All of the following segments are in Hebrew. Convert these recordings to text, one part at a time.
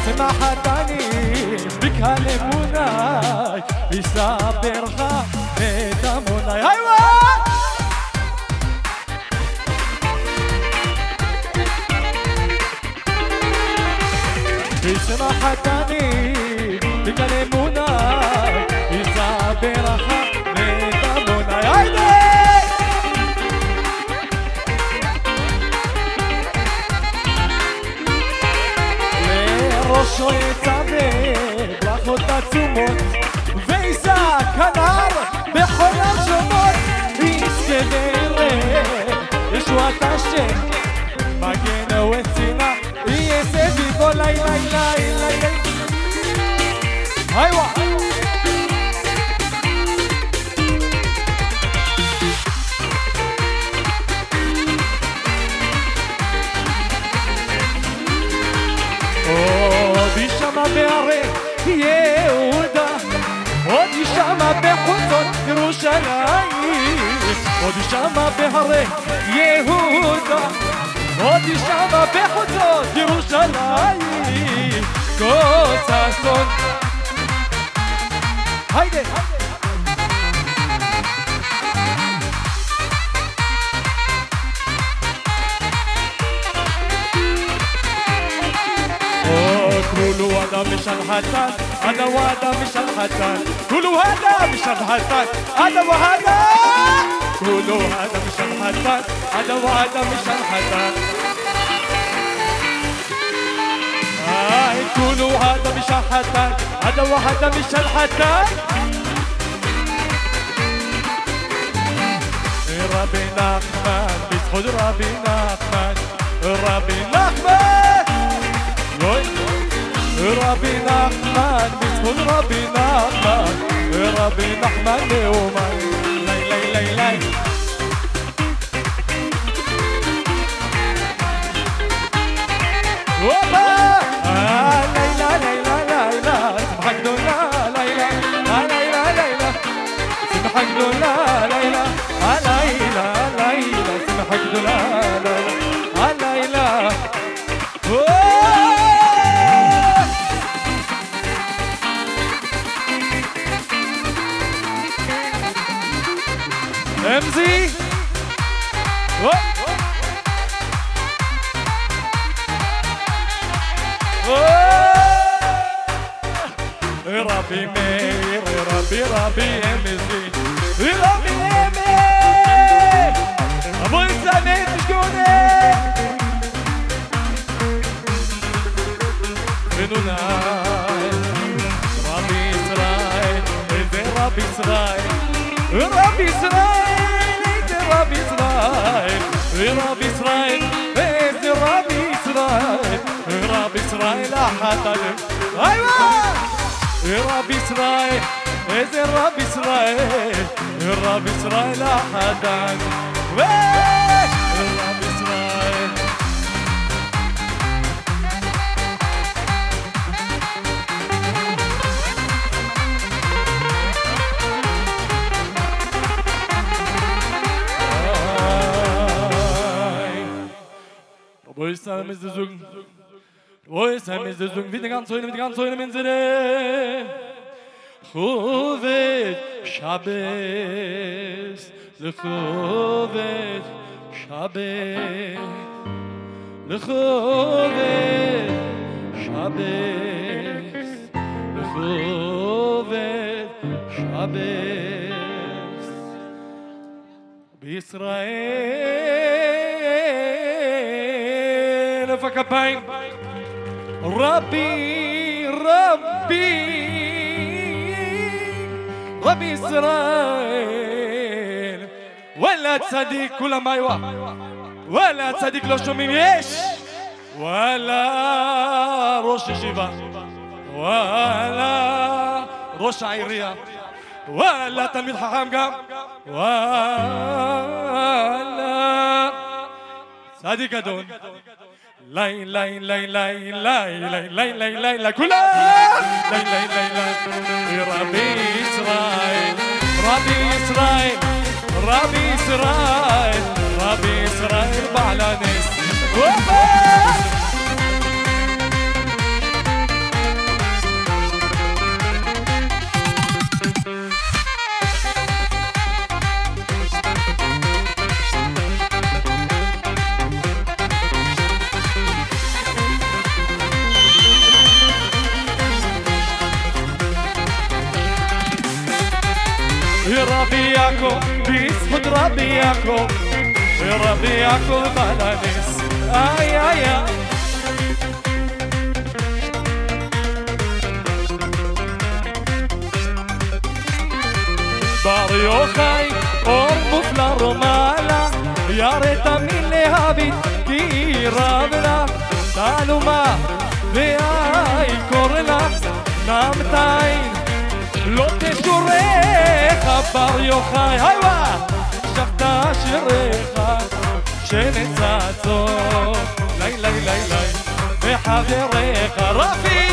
שמחתני בקהלמוני יספרך את המוני היי שמחתני בקהלמוני יספרך את המוני היידה ראשו יצווה ברכות עצומות וישא כנר בכל השומות יזכה ויראה ישועת השם מגן וצינה יהיה סביבו לילה היווה עוד שמה בערי יהודה עוד שמה בחוצות ירושלים עוד שמה בערי יהודה עוד שמה בחוצות ירושלים קוץ אסון היידה كلوا هذا مش الحسن هذا وهذا مش الحسن كلوا هذا مش الحسن هذا وهذا كلوا هذا مش الحسن هذا وهذا مش الحسن كلوا هذا مش الحسن هذا وهذا مش الحسن ربي نحمد بزخد ربي نحمد ربي نحمد ربي نحمد بزخد ربي نحمد ربي نحمد يوما لي وبا ليلى سمحك دولا ليلى سمحك دولا ليلى سمحك دولا ليلى امزي ربي مير ربي امزي ربي امير ابو السنين شكوني منوناي ربي اسرائيل ربي اسرائيل ربي اسرائيل ربي اسرائيل ربي اسرائيل ربي اسرائيل ربي اسرائيل احد ايوه ربي اسرائيل ربي اسرائيل ربي اسرائيل احد ربي اسرائيل Wo ist er mit der Sung? Wo ist er mit der Sung? Wie die ganze Höhle mit Sinne. Chovet Shabbos, Lechovet Shabbos, Lechovet Shabbos, Lechovet Shabbos. בישראל כפיים רבי ישראל וואלה צדיק כולם היווה וואלה צדיק לא שומעים יש וואלה ראש ישיבה וואלה ראש העירייה וואלה תלמיד חכם גם וואלה צדיק גדול ליי ליי ליי ליי ליי ליי ליי ליי ליי ליי כולם ליי ליי ליי ליי רבי ישראל רבי ישראל רבי ישראל רבי ישראל בעל הנס רבי יעקב, בזכות רבי יעקב, ורבי יעקב על הנס, איי איי איי. בר יוחאי, אור מופלא רומלה, יראת מלהביט כי רב לך, תעלומה ואי קור לך, נמתיים לא תשורך. בר יוחאי, היווה, שבת שיריך שנצצו לי לי לי לי וחבריך רפי.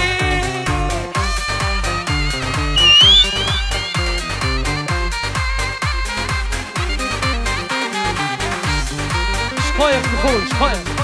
שחוייך בחוץ, שחוייך